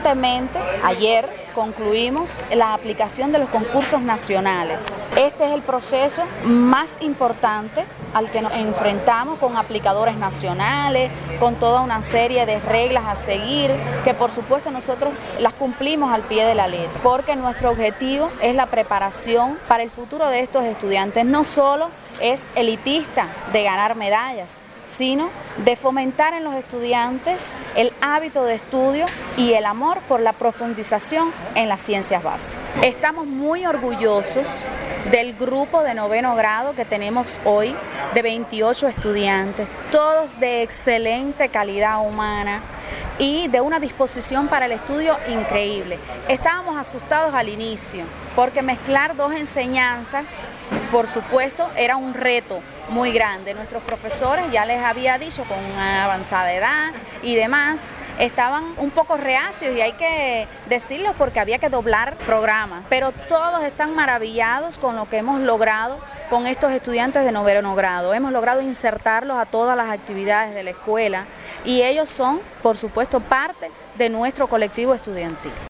Recientemente, ayer, concluimos la aplicación de los concursos nacionales. Este es el proceso más importante al que nos enfrentamos, con aplicadores nacionales, con toda una serie de reglas a seguir, que por supuesto nosotros las cumplimos al pie de la letra, porque nuestro objetivo es la preparación para el futuro de estos estudiantes. No solo es elitista de ganar medallas, sino de fomentar en los estudiantes el hábito de estudio y el amor por la profundización en las ciencias básicas. Estamos muy orgullosos del grupo de 9º grado que tenemos hoy, de 28 estudiantes, todos de excelente calidad humana y de una disposición para el estudio increíble. Estábamos asustados al inicio, porque mezclar dos enseñanzas, por supuesto, era un reto muy grande. Nuestros profesores, ya les había dicho, con una avanzada edad y demás, estaban un poco reacios, y hay que decirlo porque había que doblar programas, pero todos están maravillados con lo que hemos logrado con estos estudiantes de 9º grado. Hemos logrado insertarlos a todas las actividades de la escuela y ellos son, por supuesto, parte de nuestro colectivo estudiantil.